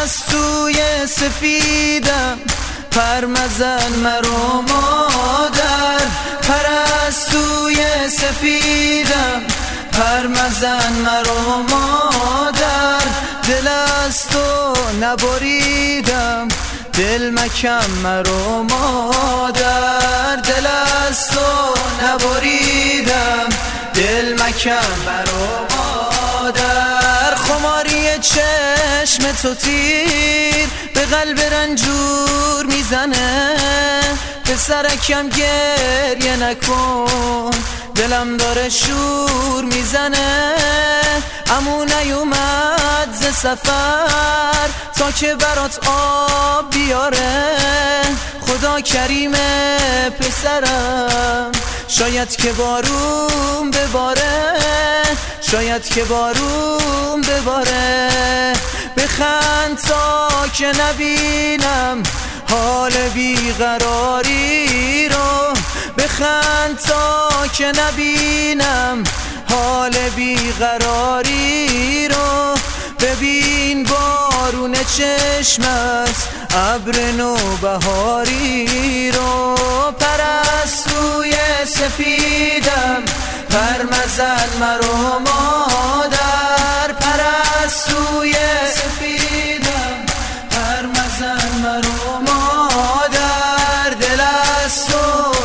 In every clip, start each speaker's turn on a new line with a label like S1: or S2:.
S1: پرستوی سفیدم پر مزن مرو مادر، پرستوی سفیدم پر مزن مرو مادر. دل از تو نبریدم دل مکن مرو مادر، دل از تو نبریدم دل مکن مرو مادر. خماری چشم تو تیر به قلب رنجور میزنه، پسرکم گریه نکن دلم داره شور میزنه. عمو نیومد ز سفر تا که برات آب بیاره، خدا کریمه پسرم شاید که بارون بباره، شاید که بارون بباره. بخند تا که نبینم حال بیقراری رو، بخند تا که نبینم حال بیقراری رو. ببین بارون چشمت ابر نوبهاری رو. پرستوی سفیدم پر مزن مرو مادر، پرستوی سفیدم پر مزن مرو مادر. دل از تو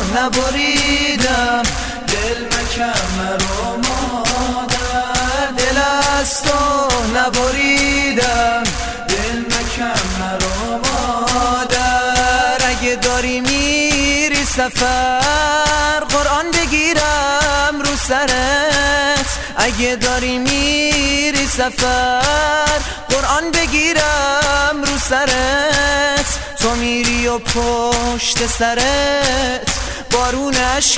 S1: نبریدم دل مکن مرو مادر، دل از تو نبریدم دل مکن مرو مادر. اگه داری میری سفر قرآن بگیرم رو سرت، اگه داری میری سفر قرآن بگیرم رو سرت. تو میری و پشت سرت بارون اشک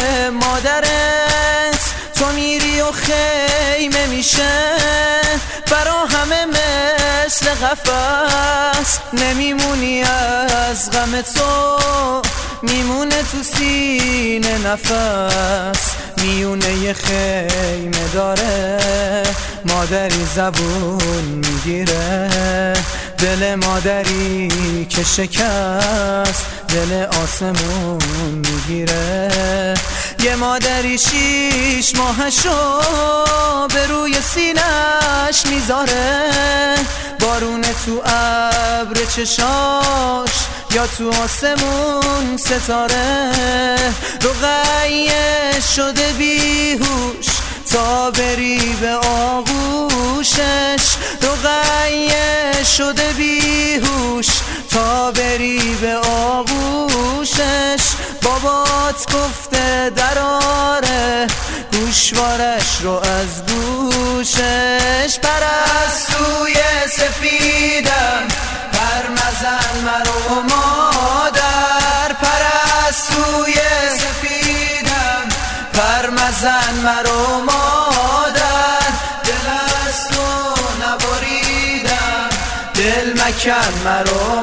S1: مادرت، تو میری و خیمه میشه برا همه مثل قفس. نمیمونی از غم تو میمونه تو سینه نفس، میونه یه خیمه داره مادری زبون میگیره. دل مادری که شکست دل آسمون میگیره. یه مادری 6 ماهشو به روی سینش میذاره، بارون تو ابر چشاش یا تو آسمون ستاره. رقیه شده بیهوش تا بری به آغوشش، رقیه شده بیهوش تا بری به آغوشش. بابات گفته دراره گوشوارش رو از گوشش. پرستوی سفیدم پر مزن مرو مادر، پرستوی سفیدم پر مزن مرو مادر. دل از تو نبریدم دل مکن مرو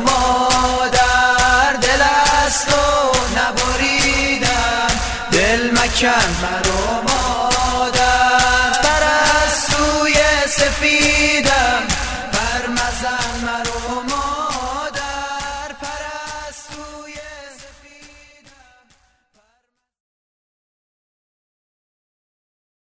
S1: مادر، دل از تو نبریدم دل مکن مرو